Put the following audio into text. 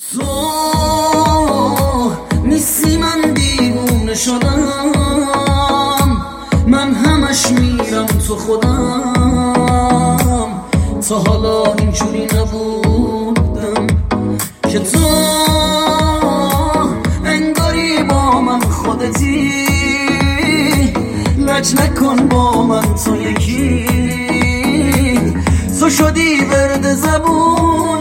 تو نیستی من دیوونه شدم، من همش میرم تو خودم. تا حالا اینجوری نبودم که تو انگاری با من خودتی. لج نکن با من تو یکی، تو شدی ورد زبون